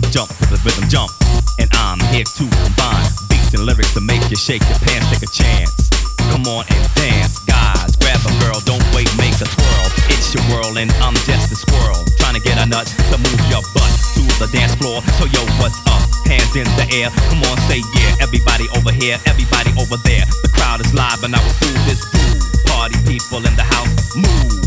jump to the rhythm jump. And I'm here to combine beats and lyrics to make you shake your pants, take a chance. Come on and dance, guys, grab a girl, don't wait, make a twirl. It's your world and I'm just a squirrel, trying to get a nut to move your butt to the dance floor. So yo, what's up? Hands in the air, come on, say yeah. Everybody over here, everybody over there. The crowd is live and I will do this groove. Party people in the house, move.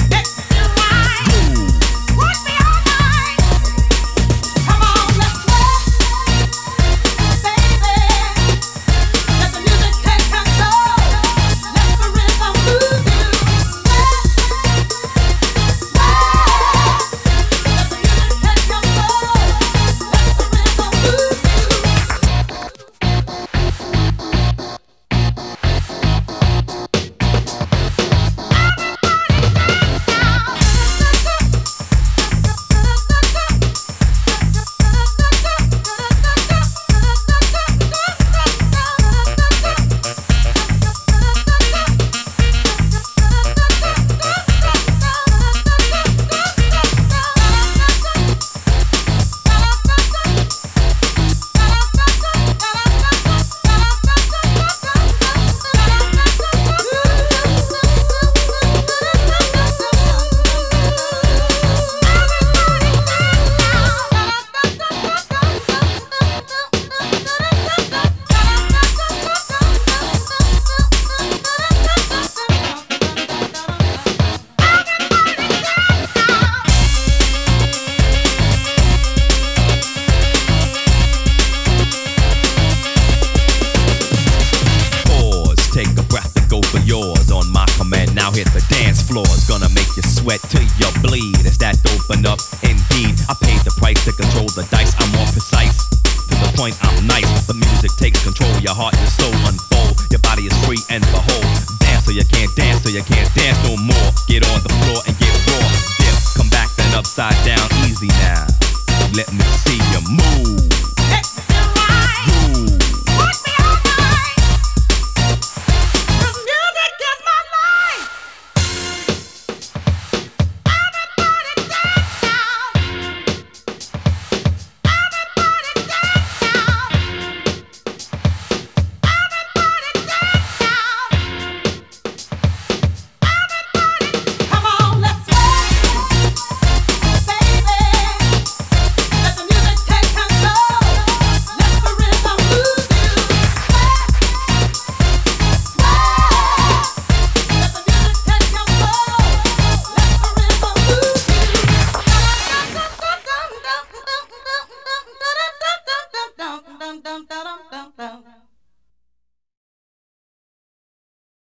Now hit the dance floor, it's gonna make you sweat till you bleed. Is that open up? Indeed, I paid the price to control the dice. I'm more precise, to the point I'm nice. The music takes control, your heart and soul unfold. Your body is free and behold. Dance so you can't dance, so you can't dance no more. Get on the floor and get raw. Dip, come back then upside down, easy now. Let me see you move.